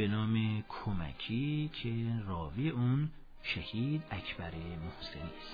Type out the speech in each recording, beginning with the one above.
به نام کمکی که راوی اون شهید اکبر محسنی است.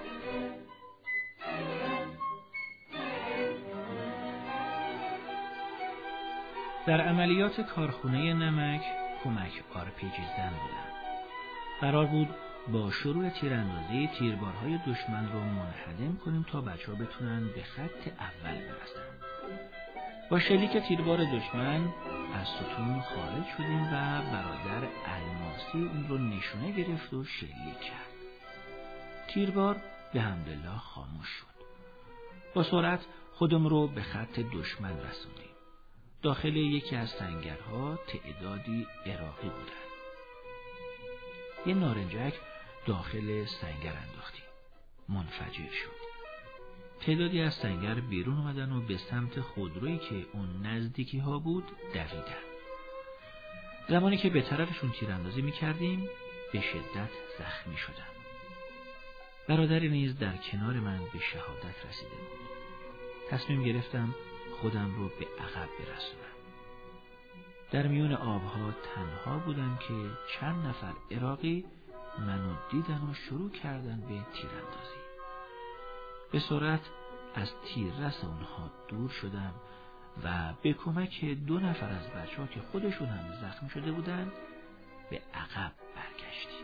در عملیات کارخونه نمک کمک آرپیجی زن بودن. قرار بود با شروع تیراندازی تیربارهای دشمن رو منهدم کنیم تا بچه‌ها بتونن به خط اول برسن. با شلیک تیربار دشمن از ستون خارج شدیم و برادر الماسی اون رو نشونه گرفت و شلیک کرد. تیربار به حمدالله خاموش شد. با سرعت خودم رو به خط دشمن رسوندیم. داخل یکی از سنگرها تعدادی عراقی بودن. یه نارنجک داخل سنگر انداختیم. منفجر شد. تعدادی از سنگر بیرون اومدن و به سمت خودرویی که اون نزدیکی ها بود دویدن. زمانی که به طرفشون تیراندازی میکردیم به شدت زخمی شدم. برادری نیز در کنار من به شهادت رسیده بود. تصمیم گرفتم خودم رو به عقب برسونم. در میون آبها تنها بودم که چند نفر عراقی منو دیدن و شروع کردن به تیراندازی. به سرعت از تیررس اونها دور شدم و به کمک 2 نفر از بچه‌ها که خودشون هم زخمی شده بودن به عقب برگشتیم.